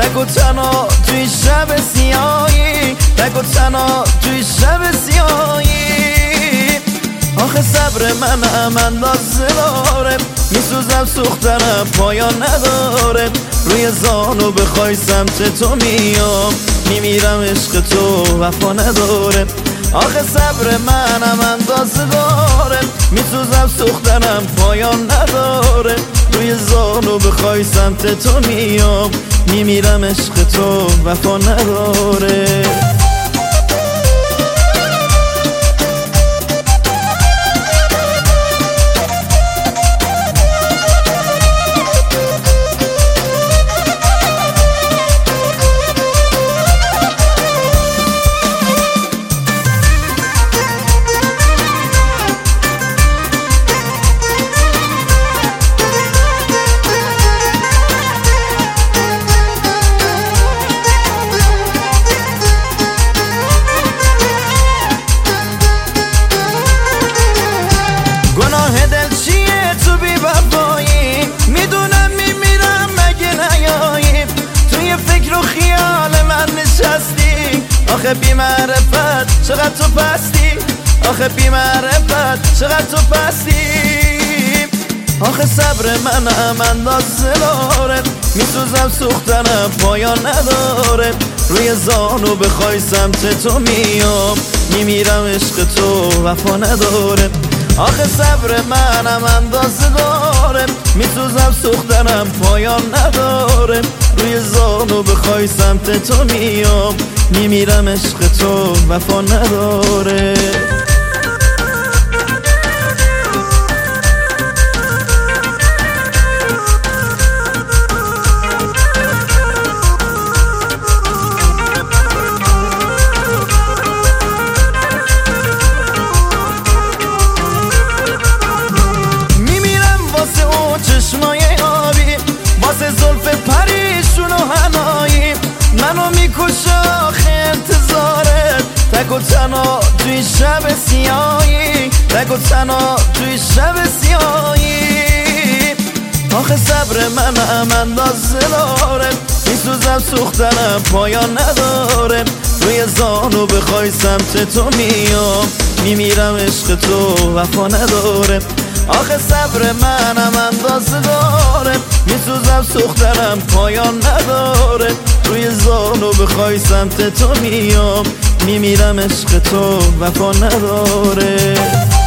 نگو تنها توی شب سیاهی، نگو تنها توی شب سیاهی. آخه صبر من اندازه داره، میسوزم سوختنم پایان نداره. روی زانو بخوای سمت تو میام، میمیرم عشق تو وفا نداره. آخه صبر منم اندازه داره، میسوزم سوختنم پایان نداره. روی زانو بخوای سمت تو میام، میمیرم عشق تو وفا نداره. گناه دل چیه تو بی وفایی؟ میدونم میمیرم مگه نیایی. توی فکر و خیال من نشستی، آخه بی معرفت چقدر تو پستی، آخه بی معرفت چقدر تو پستی. آخه صبر منم اندازه داره، میسوزم سوختنم پایان نداره. روی زانو بخوای سمت تو میام، میمیرم عشق تو وفا نداره. آخه صبر منم اندازه داره، میسوزم سوختنم پایان نداره. روی زانو بخوای سمت تو میام، میمیرم عشق تو وفا نداره. چشمای آبی واسه زلف پریشون و هنایی، منو میکشه آخه انتظارت. نگو تنها توی شب سیاهی، نگو تنها توی شب سیاهی. آخه صبر منم اندازه داره، میسوزم سوختنم پایان نداره. روی زانو بخوای سمت تو میام، میمیرم عشق تو وفا نداره. آخه صبر منم اندازه داره، میسوزم سوختنم پایان نداره. روی زانو بخوای سمت تو میام، میمیرم عشق تو وفا نداره.